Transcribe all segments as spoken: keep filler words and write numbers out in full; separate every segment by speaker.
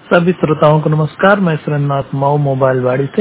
Speaker 1: सभी श्रोताओं को नमस्कार। मैं सुरेंद्रनाथ माऊ मोबाइल वाड़ी से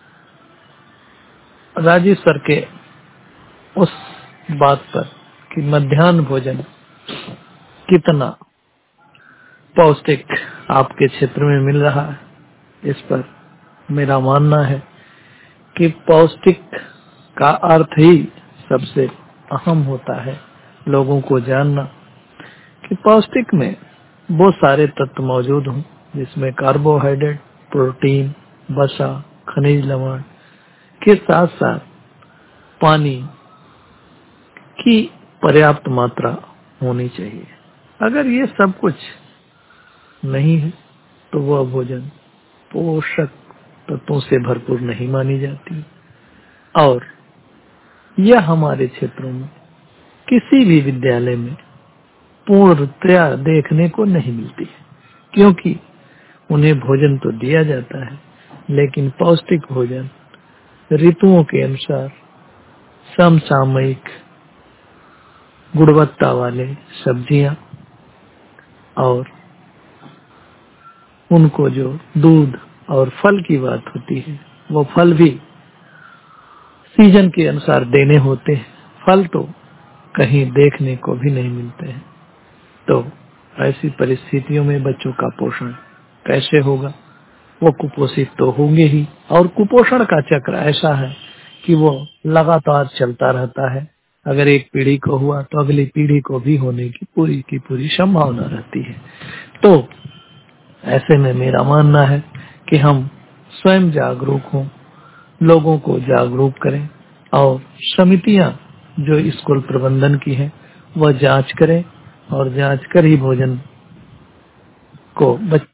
Speaker 1: राजीव सर के उस बात पर कि मध्याह्न भोजन कितना पौष्टिक आपके क्षेत्र में मिल रहा है, इस पर मेरा मानना है कि पौष्टिक का अर्थ ही सबसे अहम होता है लोगों को जानना कि पौष्टिक में वो सारे तत्व मौजूद हों जिसमें कार्बोहाइड्रेट, प्रोटीन, वसा, खनिज लवण के साथ साथ पानी की पर्याप्त मात्रा होनी चाहिए। अगर ये सब कुछ नहीं है तो वह भोजन पोषक तत्वों से भरपूर नहीं मानी जाती और यह हमारे क्षेत्रों में किसी भी विद्यालय में पूर्णतया देखने को नहीं मिलती है, क्योंकि उन्हें भोजन तो दिया जाता है लेकिन पौष्टिक भोजन ऋतुओं के अनुसार समसामयिक गुणवत्ता वाले सब्जियां और उनको जो दूध और फल की बात होती है वो फल भी सीजन के अनुसार देने होते हैं। फल तो कहीं देखने को भी नहीं मिलते हैं। तो ऐसी परिस्थितियों में बच्चों का पोषण कैसे होगा? वो कुपोषित तो होंगे ही और कुपोषण का चक्र ऐसा है कि वो लगातार चलता रहता है। अगर एक पीढ़ी को हुआ तो अगली पीढ़ी को भी होने की पूरी की पूरी संभावना रहती है। तो ऐसे में मेरा मानना है कि हम स्वयं जागरूक हों, लोगों को जागरूक करें और समितियां जो स्कूल प्रबंधन की है वह जांच करें और जांच कर ही भोजन को